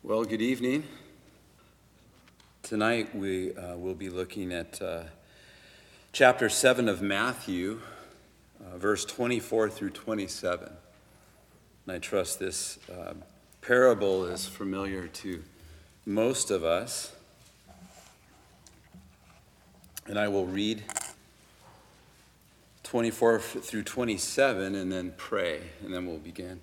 Well, good evening. Tonight we will be looking at chapter 7 of Matthew, verse 24 through 27. And I trust this parable is familiar to most of us. And I will read 24 through 27 and then pray, and then we'll begin.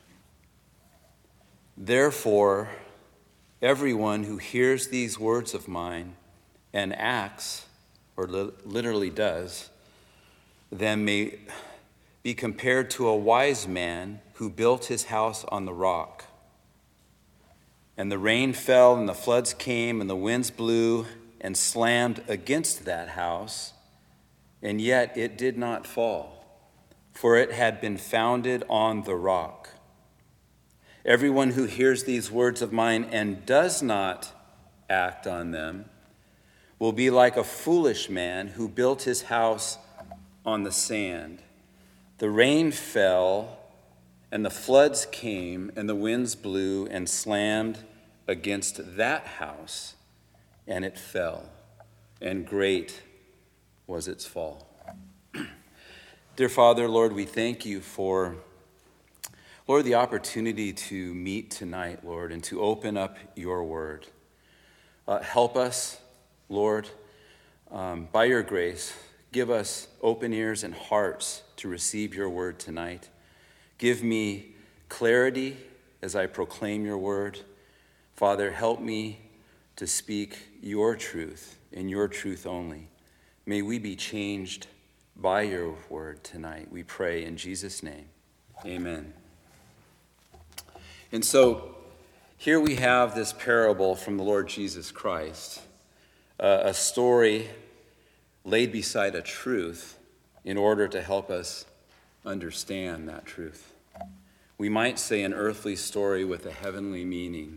Therefore, everyone who hears these words of mine and acts, or literally does, then may be compared to a wise man who built his house on the rock. And the rain fell, and the floods came, and the winds blew and slammed against that house, and yet it did not fall, for it had been founded on the rock. Everyone who hears these words of mine and does not act on them will be like a foolish man who built his house on the sand. The rain fell, and the floods came, and the winds blew and slammed against that house, and it fell, and great was its fall. Dear Father, Lord, we thank you for Lord, the opportunity to meet tonight, Lord, and to open up your word. Help us, Lord, by your grace. Give us open ears and hearts to receive your word tonight. Give me clarity as I proclaim your word. Father, help me to speak your truth and your truth only. May we be changed by your word tonight. We pray in Jesus' name. Amen. And so here we have this parable from the Lord Jesus Christ, a story laid beside a truth in order to help us understand that truth. We might say an earthly story with a heavenly meaning.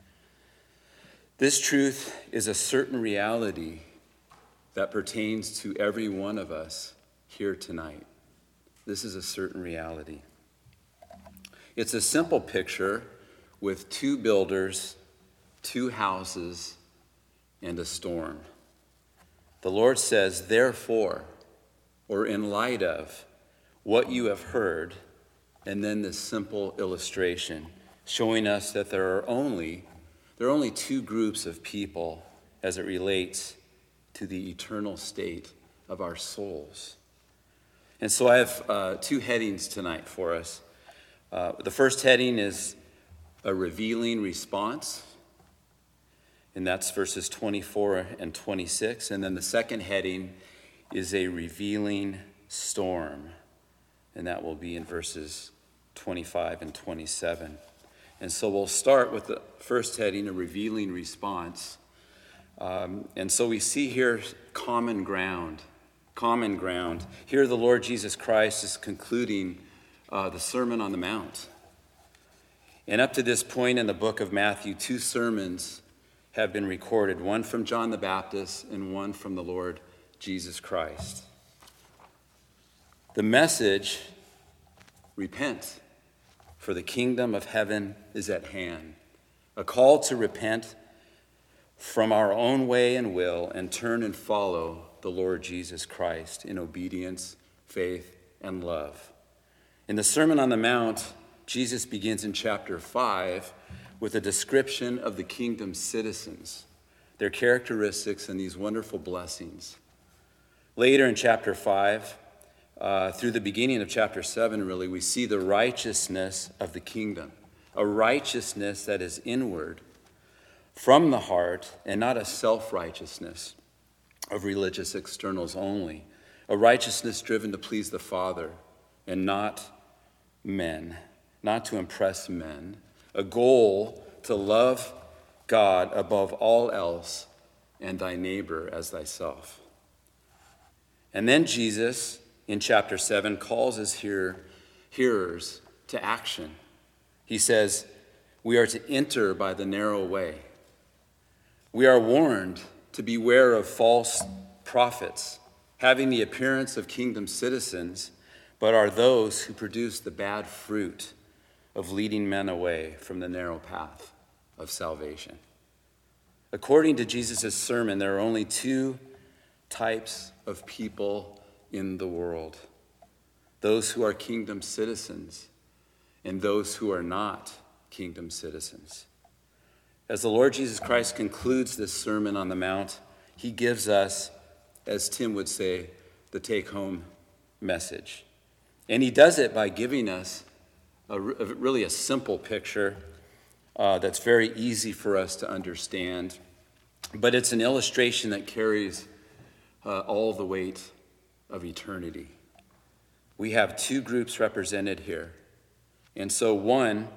This truth is a certain reality that pertains to every one of us here tonight. This is a certain reality. It's a simple picture with two builders, two houses, and a storm. The Lord says, therefore, or in light of what you have heard, and then this simple illustration showing us that there are only two groups of people as it relates to the eternal state of our souls. And so I have two headings tonight for us. The first heading is a revealing response, and that's verses 24 and 26. And then the second heading is a revealing storm, and that will be in verses 25 and 27. And so we'll start with the first heading, a revealing response. And so we see here common ground. Here the Lord Jesus Christ is concluding the Sermon on the Mount. And up to this point in the book of Matthew, two sermons have been recorded, one from John the Baptist and one from the Lord Jesus Christ. The message, repent, for the kingdom of heaven is at hand. A call to repent from our own way and will and turn and follow the Lord Jesus Christ in obedience, faith, and love. In the Sermon on the Mount, Jesus begins in chapter 5 with a description of the kingdom's citizens, their characteristics, and these wonderful blessings. Later in chapter 5, through the beginning of chapter 7, really, we see the righteousness of the kingdom, a righteousness that is inward from the heart and not a self-righteousness of religious externals only, a righteousness driven to please the Father and not men, not to impress men, a goal to love God above all else and thy neighbor as thyself. And then Jesus, in chapter 7, calls his hearers to action. He says, we are to enter by the narrow way. We are warned to beware of false prophets, having the appearance of kingdom citizens, but are those who produce the bad fruit of leading men away from the narrow path of salvation. According to Jesus' sermon, there are only two types of people in the world: those who are kingdom citizens and those who are not kingdom citizens. As the Lord Jesus Christ concludes this Sermon on the Mount, he gives us, as Tim would say, the take-home message. And he does it by giving us really a simple picture that's very easy for us to understand. But it's an illustration that carries all the weight of eternity. We have two groups represented here. And so one,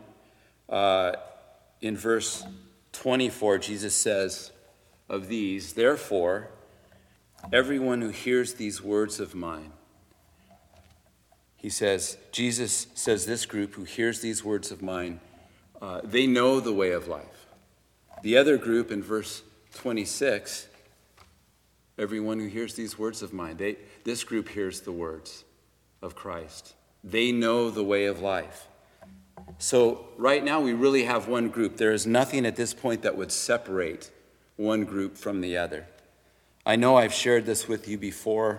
in verse 24, Jesus says of these, "Therefore, everyone who hears these words of mine," Jesus says this group who hears these words of mine, they know the way of life. The other group in verse 26, everyone who hears these words of mine, this group hears the words of Christ. They know the way of life. So right now we really have one group. There is nothing at this point that would separate one group from the other. I know I've shared this with you before.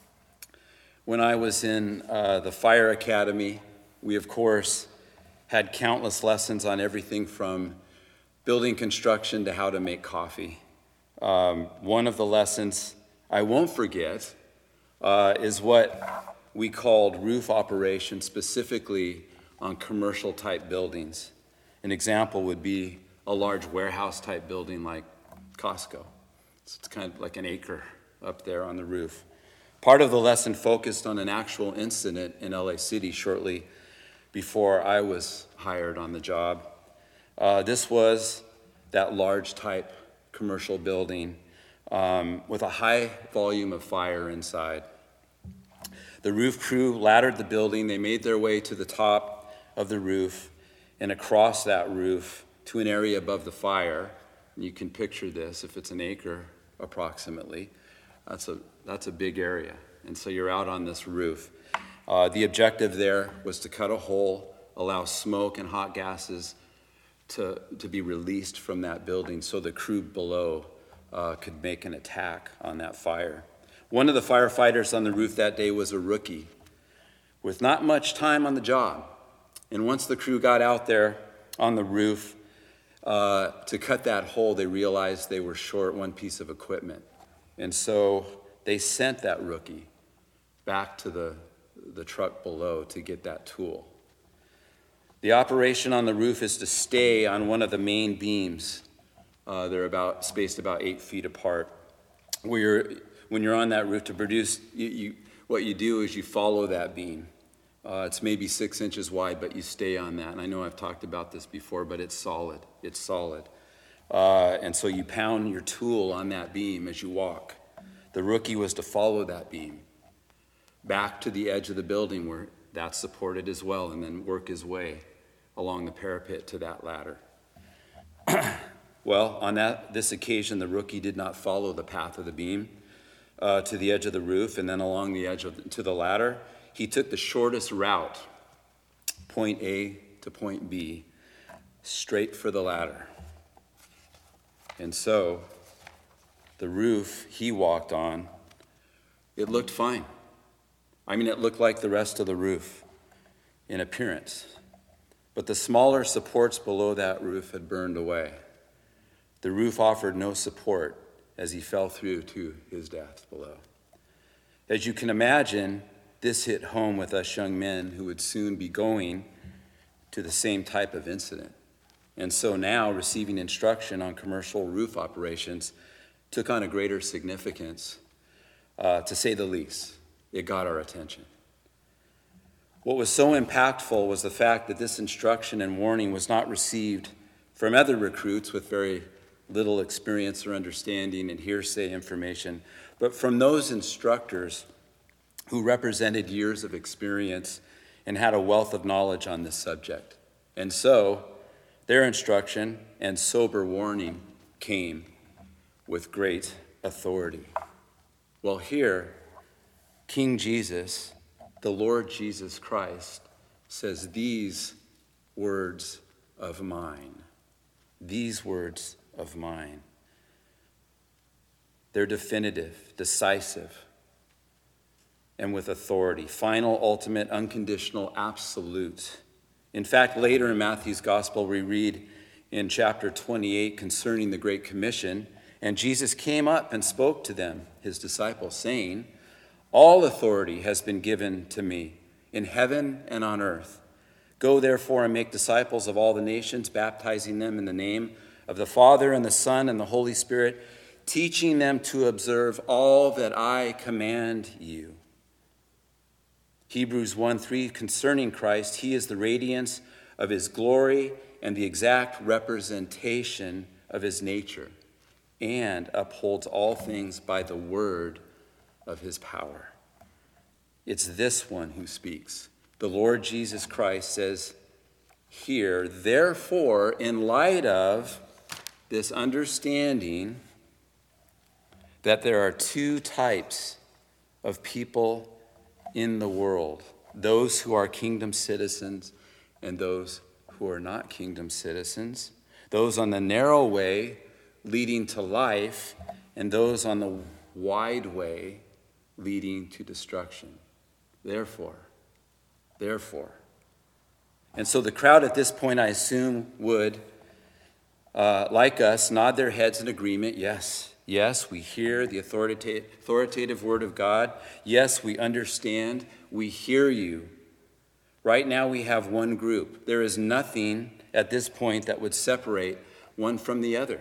When I was in the fire academy, we of course had countless lessons on everything from building construction to how to make coffee. One of the lessons I won't forget is what we called roof operation, specifically on commercial type buildings. An example would be a large warehouse type building like Costco. It's kind of like an acre up there on the roof. Part of the lesson focused on an actual incident in LA City shortly before I was hired on the job. This was that large type commercial building with a high volume of fire inside. The roof crew laddered the building. They made their way to the top of the roof and across that roof to an area above the fire. And you can picture this, if it's an acre approximately, that's a big area. And so you're out on this roof. The objective there was to cut a hole, allow smoke and hot gases to be released from that building so the crew below could make an attack on that fire. One of the firefighters on the roof that day was a rookie with not much time on the job. And once the crew got out there on the roof to cut that hole, they realized they were short one piece of equipment. And so they sent that rookie back to the truck below to get that tool. The operation on the roof is to stay on one of the main beams. They're spaced about 8 feet apart. When you're on that roof to produce, what you do is you follow that beam. It's maybe 6 inches wide, but you stay on that. And I know I've talked about this before, but it's solid. It's solid. And so you pound your tool on that beam as you walk. The rookie was to follow that beam back to the edge of the building where that's supported as well, and then work his way along the parapet to that ladder. Well, on this occasion, the rookie did not follow the path of the beam to the edge of the roof and then along the edge to the ladder. He took the shortest route, point A to point B, straight for the ladder. And so the roof he walked on, it looked fine. I mean, it looked like the rest of the roof in appearance. But the smaller supports below that roof had burned away. The roof offered no support as he fell through to his death below. As you can imagine, this hit home with us young men who would soon be going to the same type of incident. And so now receiving instruction on commercial roof operations took on a greater significance, to say the least. It got our attention. What was so impactful was the fact that this instruction and warning was not received from other recruits with very little experience or understanding and hearsay information, but from those instructors who represented years of experience and had a wealth of knowledge on this subject. And so their instruction and sober warning came with great authority. Well, here, King Jesus, the Lord Jesus Christ, says, "These words of mine." these words of mine. They're definitive, decisive, and with authority. Final, ultimate, unconditional, absolute. In fact, later in Matthew's gospel, we read in chapter 28 concerning the Great Commission, and Jesus came up and spoke to them, his disciples, saying, all authority has been given to me in heaven and on earth. Go therefore and make disciples of all the nations, baptizing them in the name of the Father and the Son and the Holy Spirit, teaching them to observe all that I command you. Hebrews 1:3, concerning Christ, he is the radiance of his glory and the exact representation of his nature, and upholds all things by the word of his power. It's this one who speaks. The Lord Jesus Christ says here, therefore, in light of this understanding that there are two types of people in the world, those who are kingdom citizens and those who are not kingdom citizens, those on the narrow way leading to life and those on the wide way leading to destruction. Therefore. And so the crowd at this point, I assume, would, like us, nod their heads in agreement. Yes, we hear the authoritative word of God. Yes, we understand. We hear you. Right now we have one group. There is nothing at this point that would separate one from the other.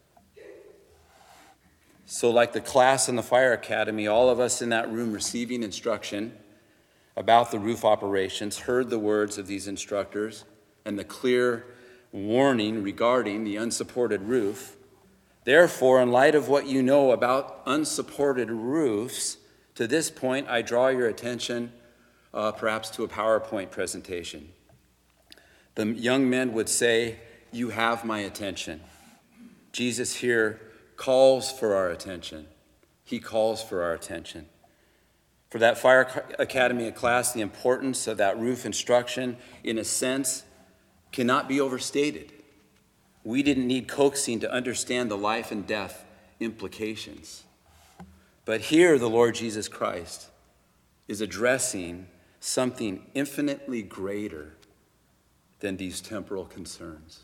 So like the class in the fire academy, all of us in that room receiving instruction about the roof operations heard the words of these instructors and the clear warning regarding the unsupported roof. Therefore, in light of what you know about unsupported roofs, to this point, I draw your attention perhaps to a PowerPoint presentation. The young men would say, you have my attention. Jesus here calls for our attention. He calls for our attention. For that fire academy class, the importance of that roof instruction, in a sense, cannot be overstated. We didn't need coaxing to understand the life and death implications. But here, the Lord Jesus Christ is addressing something infinitely greater than these temporal concerns,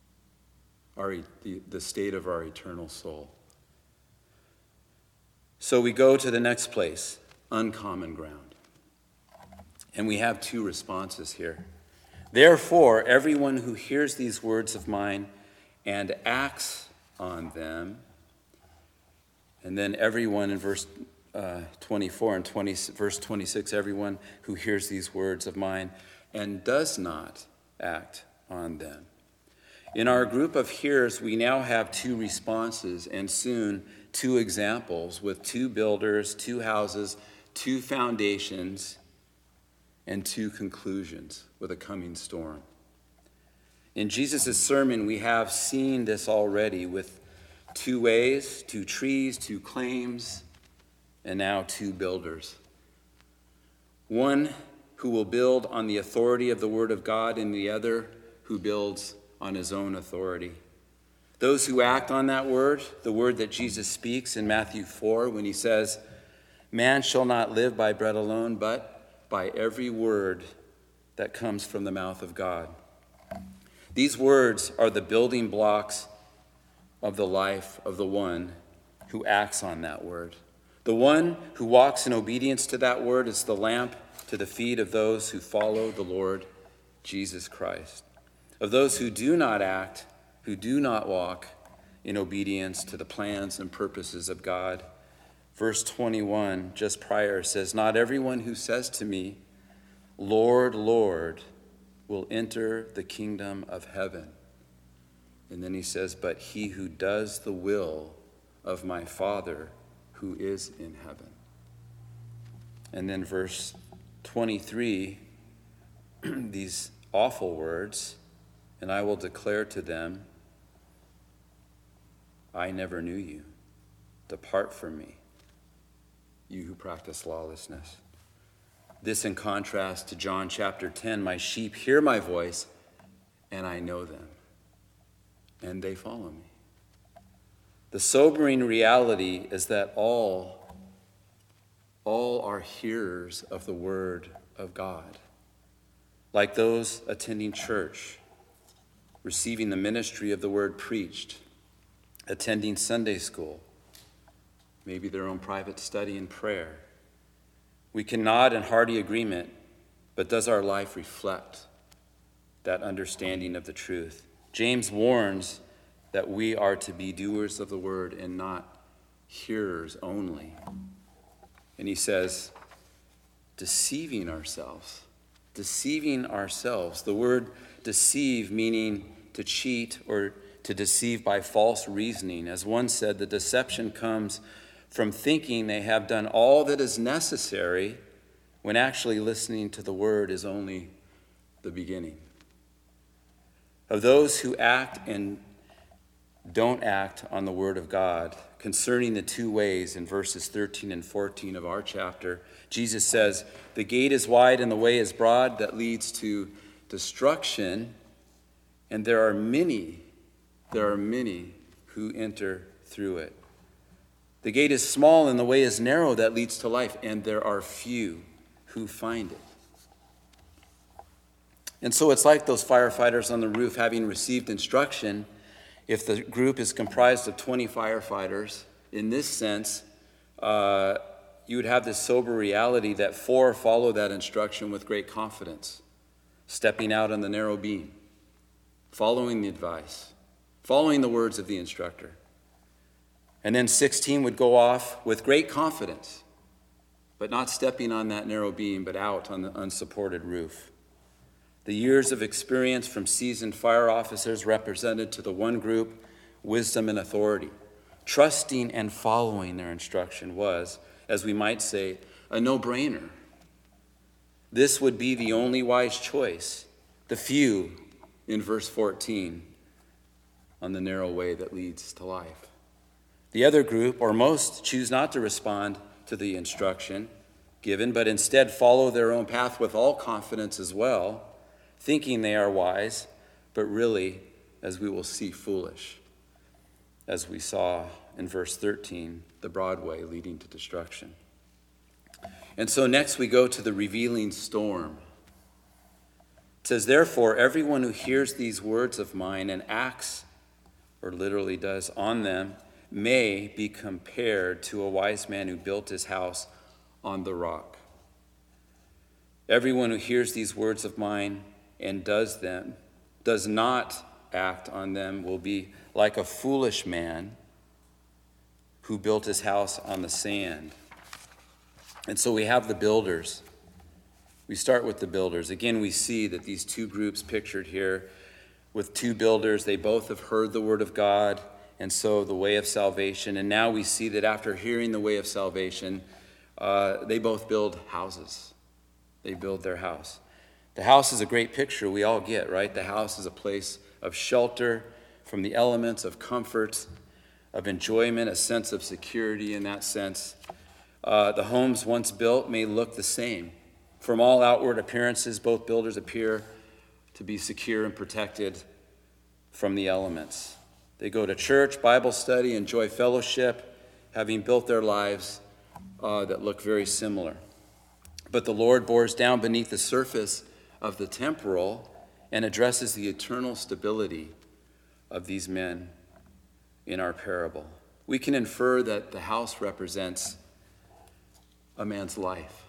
the state of our eternal soul. So we go to the next place, uncommon ground. And we have two responses here. Therefore, everyone who hears these words of mine and acts on them, and then everyone in verse 24 and verse 26, everyone who hears these words of mine and does not act on them. In our group of hearers, we now have two responses and soon two examples with two builders, two houses, two foundations, and two conclusions with a coming storm. In Jesus' sermon, we have seen this already with two ways, two trees, two claims, and now two builders. One who will build on the authority of the Word of God, and the other who builds on his own authority. Those who act on that word, the word that Jesus speaks in Matthew 4 when he says, man shall not live by bread alone, but by every word that comes from the mouth of God. These words are the building blocks of the life of the one who acts on that word. The one who walks in obedience to that word is the lamp to the feet of those who follow the Lord Jesus Christ. Of those who do not act, who do not walk in obedience to the plans and purposes of God. Verse 21, just prior, says, not everyone who says to me, Lord, Lord, will enter the kingdom of heaven. And then he says, but he who does the will of my Father who is in heaven. And then verse 23, these awful words, and I will declare to them, I never knew you. Depart from me, you who practice lawlessness. This in contrast to John chapter 10, my sheep hear my voice, and I know them, and they follow me. The sobering reality is that all are hearers of the word of God, like those attending church, receiving the ministry of the word preached, attending Sunday school, maybe their own private study and prayer. We can nod in hearty agreement, but does our life reflect that understanding of the truth? James warns that we are to be doers of the word and not hearers only. And he says, deceiving ourselves. The word deceive meaning to cheat or to deceive by false reasoning. As one said, the deception comes from thinking they have done all that is necessary when actually listening to the word is only the beginning. Of those who act and don't act on the word of God, concerning the two ways in verses 13 and 14 of our chapter, Jesus says, the gate is wide and the way is broad that leads to destruction, and there are many who enter through it. The gate is small and the way is narrow that leads to life, and there are few who find it. And so it's like those firefighters on the roof having received instruction. If the group is comprised of 20 firefighters, in this sense, you would have this sober reality that 4 follow that instruction with great confidence, stepping out on the narrow beam, following the advice, following the words of the instructor. And then 16 would go off with great confidence, but not stepping on that narrow beam, but out on the unsupported roof. The years of experience from seasoned fire officers represented to the one group wisdom and authority. Trusting and following their instruction was, as we might say, a no-brainer. This would be the only wise choice. The few, in verse 14, on the narrow way that leads to life. The other group, or most, choose not to respond to the instruction given, but instead follow their own path with all confidence as well, thinking they are wise, but really, as we will see, foolish, as we saw in verse 13, the broad way leading to destruction. And so next we go to the revealing storm. It says, therefore, everyone who hears these words of mine and acts, or literally does, on them, may be compared to a wise man who built his house on the rock. Everyone who hears these words of mine and does them, does not act on them, will be like a foolish man who built his house on the sand. And so we have the builders. We start with the builders. Again, we see that these two groups pictured here with two builders, they both have heard the word of God, and so the way of salvation. And now we see that after hearing the way of salvation, they both build houses. They build their house. The house is a great picture we all get, right? The house is a place of shelter from the elements, of comfort, of enjoyment, a sense of security in that sense. The homes once built may look the same. From all outward appearances, both builders appear to be secure and protected from the elements. They go to church, Bible study, enjoy fellowship, having built their lives that look very similar. But the Lord bores down beneath the surface of the temporal and addresses the eternal stability of these men in our parable. We can infer that the house represents a man's life.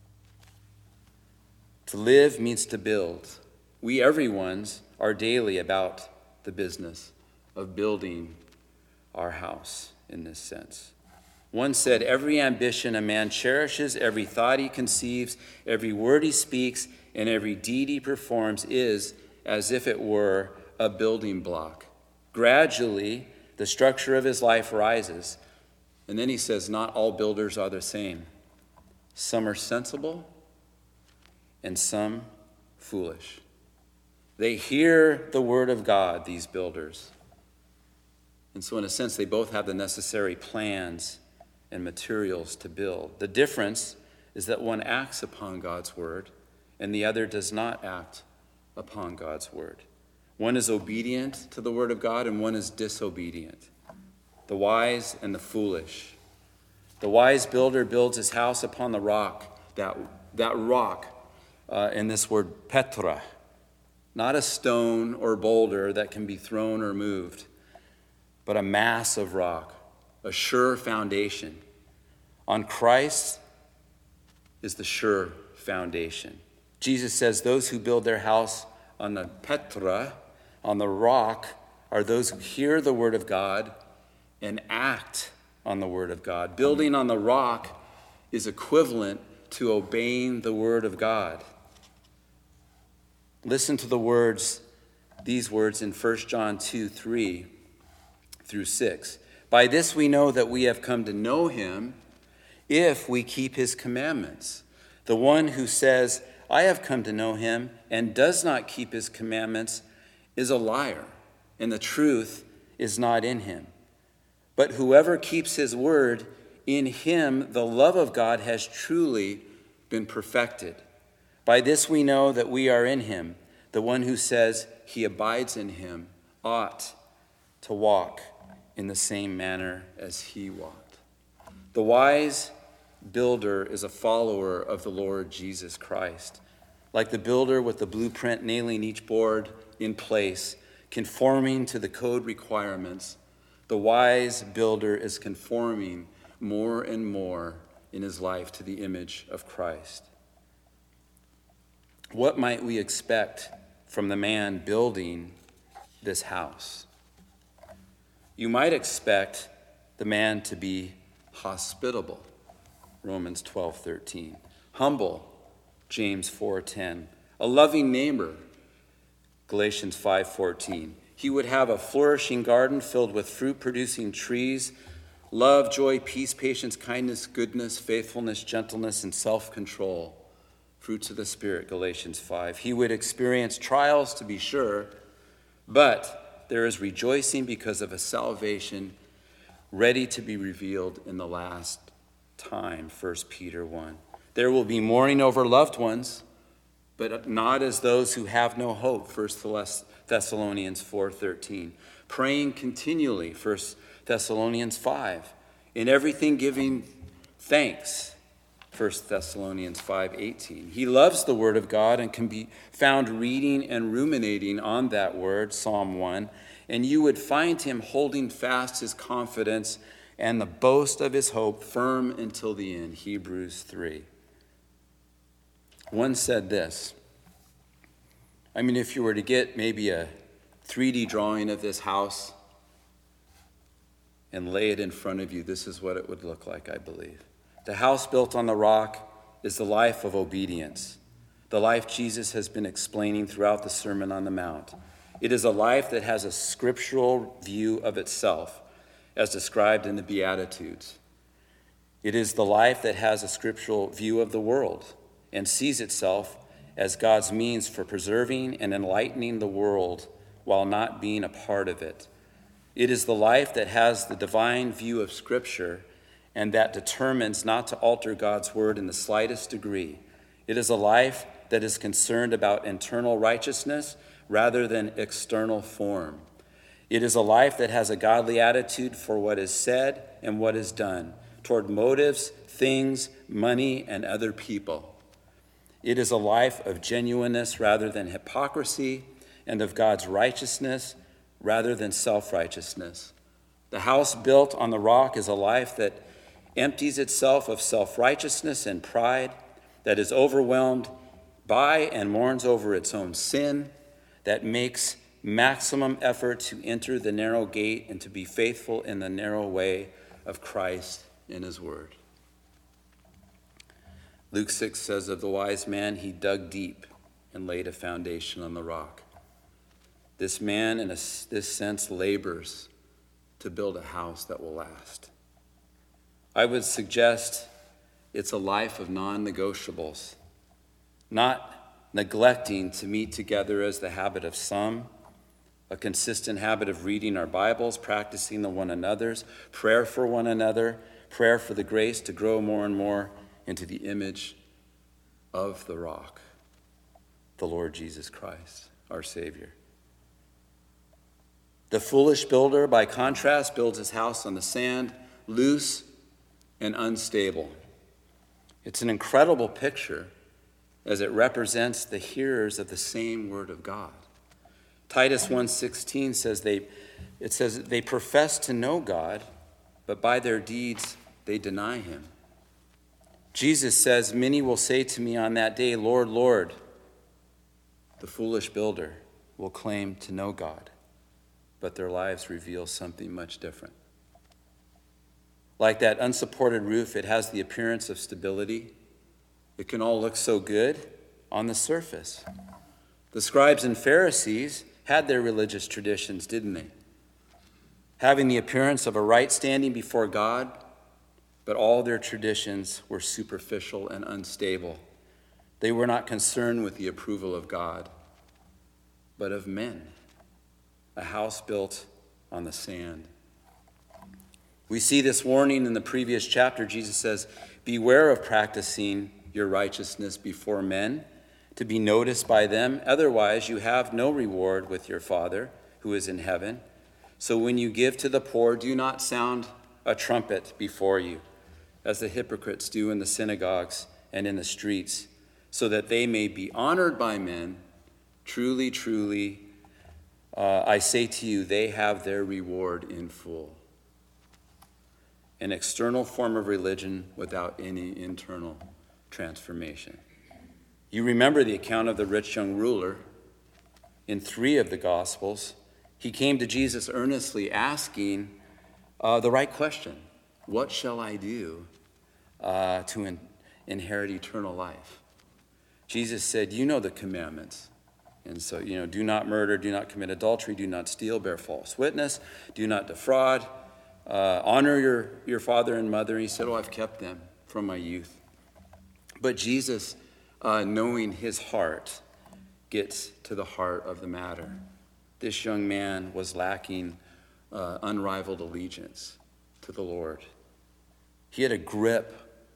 To live means to build. We, everyone's, are daily about the business of building our house in this sense. One said, every ambition a man cherishes, every thought he conceives, every word he speaks, and every deed he performs is as if it were a building block. Gradually, the structure of his life rises. And then he says, not all builders are the same. Some are sensible and some foolish. They hear the word of God, these builders. And so in a sense, they both have the necessary plans and materials to build. The difference is that one acts upon God's word and the other does not act upon God's word. One is obedient to the word of God, and one is disobedient. The wise and the foolish. The wise builder builds his house upon the rock, that rock, in this word Petra, not a stone or boulder that can be thrown or moved, but a mass of rock, a sure foundation. On Christ is the sure foundation. Jesus says those who build their house on the Petra, on the rock, are those who hear the word of God and act on the word of God. Building on the rock is equivalent to obeying the word of God. Listen to these words in 1 John 2:3-6. By this we know that we have come to know him if we keep his commandments. The one who says, I have come to know him, and does not keep his commandments is a liar, and the truth is not in him. But whoever keeps his word, in him the love of God has truly been perfected. By this we know that we are in him. The one who says he abides in him ought to walk in the same manner as he walked. The wise builder is a follower of the Lord Jesus Christ. Like the builder with the blueprint nailing each board in place, conforming to the code requirements, the wise builder is conforming more and more in his life to the image of Christ. What might we expect from the man building this house? You might expect the man to be hospitable, Romans 12:13. Humble, James 4:10. A loving neighbor, Galatians 5:14. He would have a flourishing garden filled with fruit-producing trees, love, joy, peace, patience, kindness, goodness, faithfulness, gentleness, and self-control. Fruits of the Spirit, Galatians 5. He would experience trials, to be sure, but there is rejoicing because of a salvation ready to be revealed in the last time, 1 Peter 1. There will be mourning over loved ones, but not as those who have no hope, 1 Thessalonians 4:13. Praying continually, 1 Thessalonians 5. In everything giving thanks, 1 Thessalonians 5:18. He loves the word of God and can be found reading and ruminating on that word, Psalm 1, and you would find him holding fast his confidence and the boast of his hope firm until the end, Hebrews 3. One said this, if you were to get maybe a 3D drawing of this house and lay it in front of you, this is what it would look like, I believe. The house built on the rock is the life of obedience, the life Jesus has been explaining throughout the Sermon on the Mount. It is a life that has a scriptural view of itself, as described in the Beatitudes. It is the life that has a scriptural view of the world and sees itself as God's means for preserving and enlightening the world while not being a part of it. It is the life that has the divine view of Scripture and that determines not to alter God's word in the slightest degree. It is a life that is concerned about internal righteousness rather than external form. It is a life that has a godly attitude for what is said and what is done, toward motives, things, money, and other people. It is a life of genuineness rather than hypocrisy, and of God's righteousness rather than self-righteousness. The house built on the rock is a life that empties itself of self-righteousness and pride, that is overwhelmed by and mourns over its own sin, that makes maximum effort to enter the narrow gate and to be faithful in the narrow way of Christ in his word. Luke 6 says of the wise man, he dug deep and laid a foundation on the rock. This man, in this sense, labors to build a house that will last. I would suggest it's a life of non-negotiables, not neglecting to meet together as the habit of some, a consistent habit of reading our Bibles, practicing the one another's, prayer for one another, prayer for the grace to grow more and more into the image of the rock, the Lord Jesus Christ, our Savior. The foolish builder, by contrast, builds his house on the sand, loose and unstable. It's an incredible picture as it represents the hearers of the same word of God. Titus 1:16 says they profess to know God, but by their deeds they deny him. Jesus says, many will say to me on that day, Lord, Lord. The foolish builder will claim to know God, but their lives reveal something much different. Like that unsupported roof, it has the appearance of stability. It can all look so good on the surface. The scribes and Pharisees had their religious traditions, didn't they? Having the appearance of a right standing before God, but all their traditions were superficial and unstable. They were not concerned with the approval of God, but of men. A house built on the sand. We see this warning in the previous chapter. Jesus says, beware of practicing your righteousness before men, to be noticed by them. Otherwise, you have no reward with your Father who is in heaven. So when you give to the poor, do not sound a trumpet before you, as the hypocrites do in the synagogues and in the streets, so that they may be honored by men. Truly, truly, I say to you, they have their reward in full. An external form of religion without any internal transformation. You remember the account of the rich young ruler in 3 of the Gospels. He came to Jesus earnestly asking the right question. What shall I do to inherit eternal life? Jesus said, you know the commandments. And so, do not murder, do not commit adultery, do not steal, bear false witness, do not defraud, honor your father and mother. And he said, I've kept them from my youth. But Jesus, knowing his heart, gets to the heart of the matter. This young man was lacking unrivaled allegiance to the Lord. He had a grip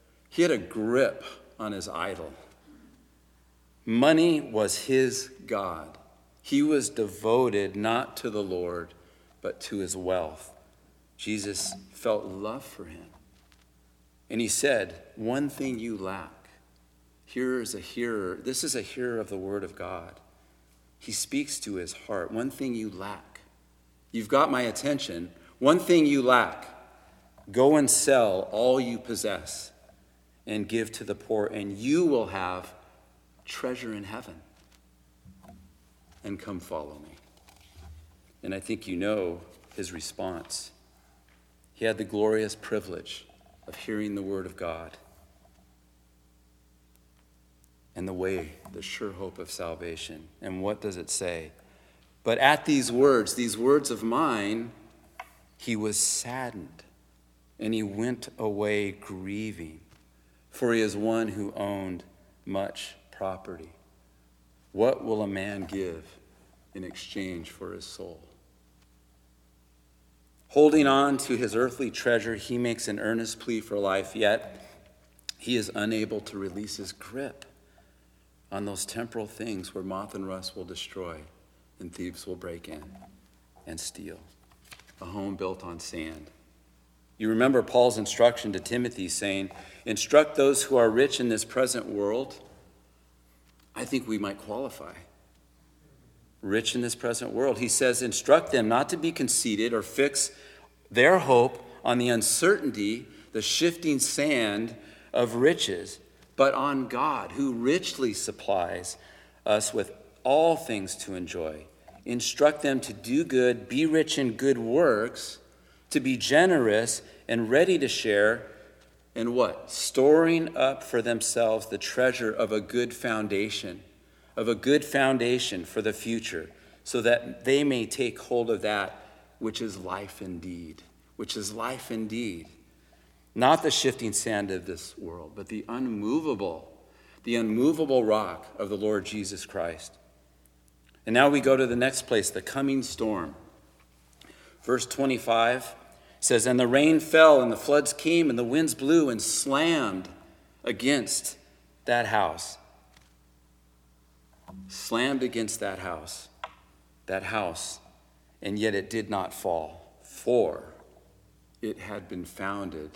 on his idol. Money was his God. He was devoted not to the Lord, but to his wealth. Jesus felt love for him. And he said, one thing you lack. Here is a hearer. This is a hearer of the word of God. He speaks to his heart. One thing you lack. You've got my attention. One thing you lack. Go and sell all you possess and give to the poor, and you will have treasure in heaven. And come follow me. And I think you know his response. He had the glorious privilege of hearing the word of God and the way, the sure hope of salvation. And what does it say? But at these words of mine, he was saddened, and he went away grieving, for he is one who owned much property. What will a man give in exchange for his soul? Holding on to his earthly treasure, he makes an earnest plea for life, yet he is unable to release his grip on those temporal things where moth and rust will destroy and thieves will break in and steal. A home built on sand. You remember Paul's instruction to Timothy saying, instruct those who are rich in this present world. I think we might qualify. Rich in this present world. He says, instruct them not to be conceited or fix their hope on the uncertainty, the shifting sand of riches, but on God, who richly supplies us with all things to enjoy. Instruct them to do good, be rich in good works, to be generous and ready to share, and what? Storing up for themselves the treasure of a good foundation for the future, so that they may take hold of that which is life indeed, Not the shifting sand of this world, but the unmovable rock of the Lord Jesus Christ. And now we go to the next place, the coming storm. Verse 25 says, and the rain fell, and the floods came, and the winds blew and slammed against that house. Slammed against that house. and yet it did not fall, for it had been founded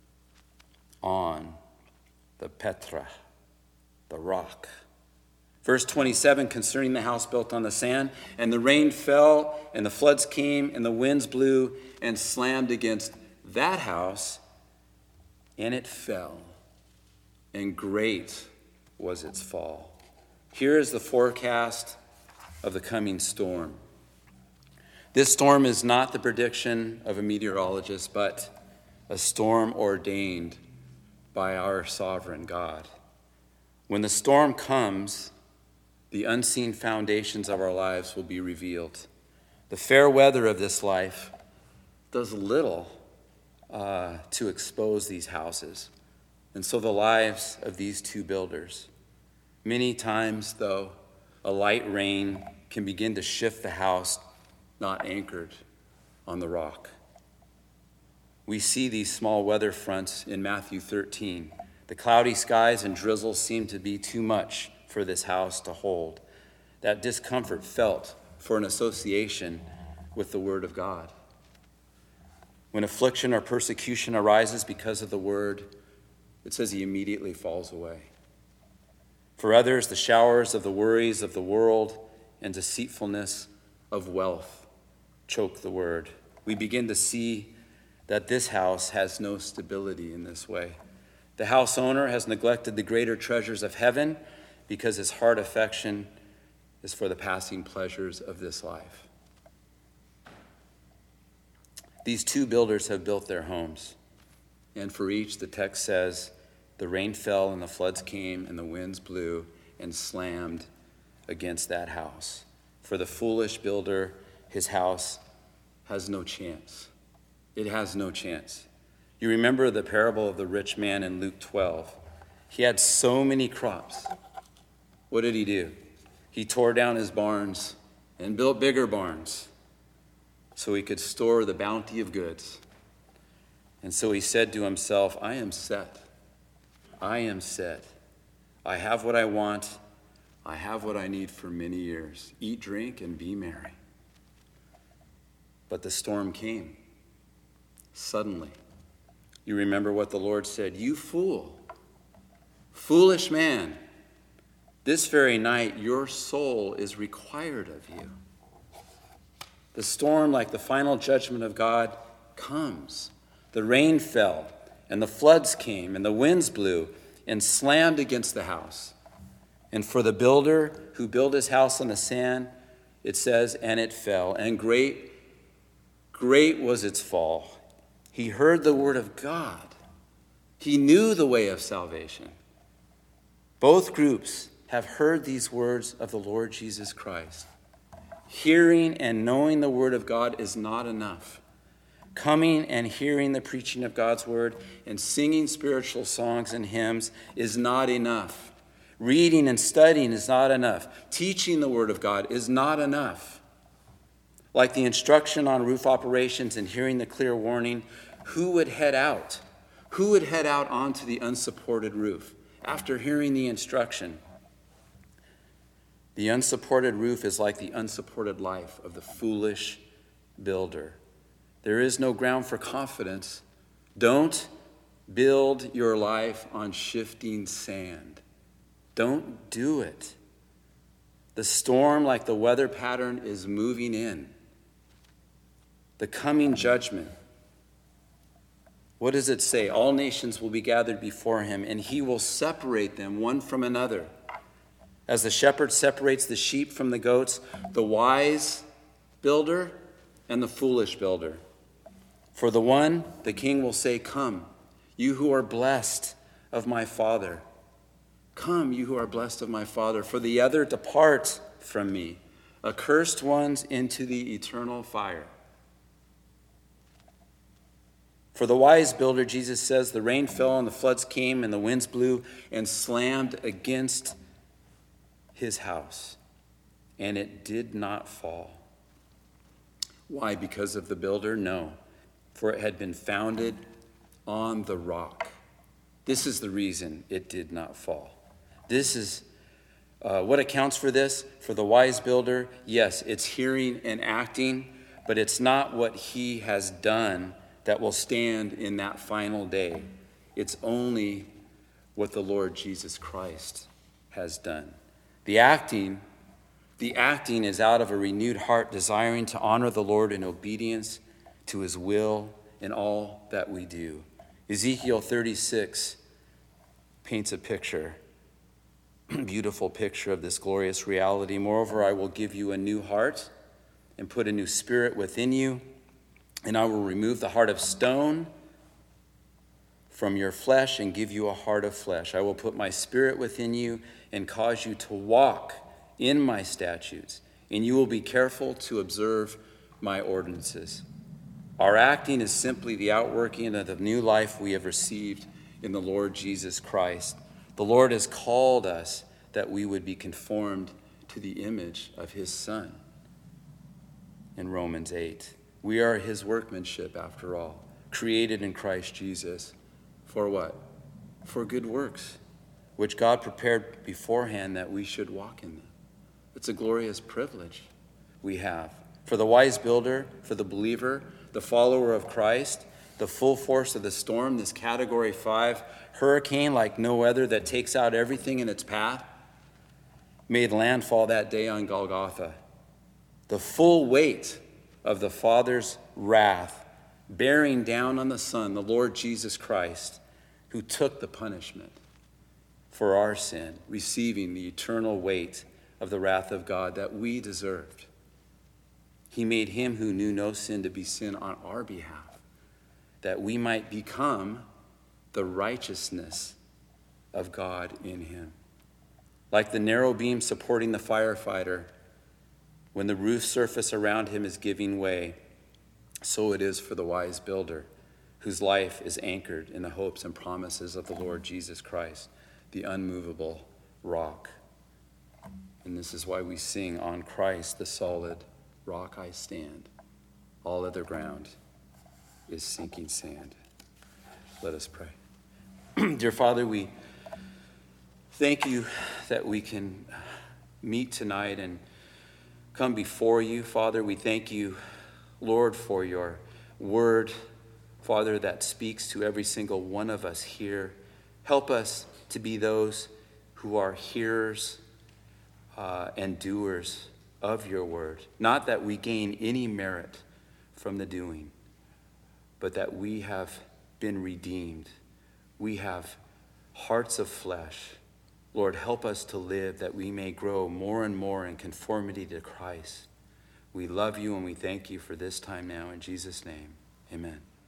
on the Petra, the rock. Verse 27, concerning the house built on the sand, and the rain fell, and the floods came, and the winds blew and slammed against that house, and it fell, and great was its fall. Here is the forecast of the coming storm. This storm is not the prediction of a meteorologist, but a storm ordained by our sovereign God. When the storm comes, the unseen foundations of our lives will be revealed. The fair weather of this life does little to expose these houses. And so the lives of these two builders. Many times, though, a light rain can begin to shift the house not anchored on the rock. We see these small weather fronts in Matthew 13. The cloudy skies and drizzle seem to be too much for this house to hold. That discomfort felt for an association with the Word of God. When affliction or persecution arises because of the Word, it says he immediately falls away. For others, the showers of the worries of the world and deceitfulness of wealth choke the Word. We begin to see that this house has no stability in this way. The house owner has neglected the greater treasures of heaven because his heart affection is for the passing pleasures of this life. These two builders have built their homes, and for each, the text says, the rain fell and the floods came and the winds blew and slammed against that house. For the foolish builder, his house has no chance. It has no chance. You remember the parable of the rich man in Luke 12. He had so many crops. What did he do? He tore down his barns and built bigger barns so he could store the bounty of goods. And so he said to himself, I am set. I am set. I have what I want. I have what I need for many years. Eat, drink, and be merry. But the storm came suddenly. You remember what the Lord said, you fool, foolish man, this very night your soul is required of you. The storm, like the final judgment of God, comes. The rain fell, and the floods came, and the winds blew and slammed against the house. And for the builder who built his house on the sand, it says, and it fell, and great was its fall. He heard the word of God. He knew the way of salvation. Both groups have heard these words of the Lord Jesus Christ. Hearing and knowing the word of God is not enough. Coming and hearing the preaching of God's word and singing spiritual songs and hymns is not enough. Reading and studying is not enough. Teaching the word of God is not enough. Like the instruction on roof operations and hearing the clear warning, who would head out? Who would head out onto the unsupported roof after hearing the instruction? The unsupported roof is like the unsupported life of the foolish builder. There is no ground for confidence. Don't build your life on shifting sand. Don't do it. The storm, like the weather pattern, is moving in. The coming judgment. What does it say? All nations will be gathered before him, and he will separate them one from another. As the shepherd separates the sheep from the goats, the wise builder and the foolish builder. For the one, the king will say, come, you who are blessed of my Father. Come, you who are blessed of my Father. For the other, depart from me, accursed ones, into the eternal fire. For the wise builder, Jesus says, the rain fell and the floods came and the winds blew and slammed against his house, and it did not fall. Why? Because of the builder? No, for it had been founded on the rock. This is the reason it did not fall. This is what accounts for this. For the wise builder, yes, it's hearing and acting but it's not what he has done that will stand in that final day. It's only what the Lord Jesus Christ has done. The acting is out of a renewed heart, desiring to honor the Lord in obedience to his will in all that we do. Ezekiel 36 paints a picture, beautiful picture of this glorious reality. Moreover, I will give you a new heart and put a new spirit within you, and I will remove the heart of stone from your flesh and give you a heart of flesh. I will put my spirit within you and cause you to walk in my statutes, and you will be careful to observe my ordinances. Our acting is simply the outworking of the new life we have received in the Lord Jesus Christ. The Lord has called us that we would be conformed to the image of his Son. In Romans 8, we are his workmanship, after all, created in Christ Jesus. For what? For good works, which God prepared beforehand that we should walk in them. It's a glorious privilege we have. For the wise builder, for the believer, the follower of Christ, the full force of the storm, this Category 5 hurricane like no other that takes out everything in its path, made landfall that day on Golgotha. The full weight of the Father's wrath bearing down on the Son, the Lord Jesus Christ, who took the punishment for our sin, receiving the eternal weight of the wrath of God that we deserved. He made him who knew no sin to be sin on our behalf, that we might become the righteousness of God in him. Like the narrow beam supporting the firefighter, when the roof surface around him is giving way, so it is for the wise builder, whose life is anchored in the hopes and promises of the Lord Jesus Christ, the unmovable rock. And this is why we sing, on Christ, the solid rock I stand. All other ground is sinking sand. Let us pray. Dear Father, we thank you that we can meet tonight and come before you. Father, we thank you, Lord, for your word, Father, that speaks to every single one of us here. Help us to be those who are hearers and doers of your word. Not that we gain any merit from the doing, but that we have been redeemed. We have hearts of flesh. Lord, help us to live that we may grow more and more in conformity to Christ. We love you and we thank you for this time now. In Jesus' name, amen.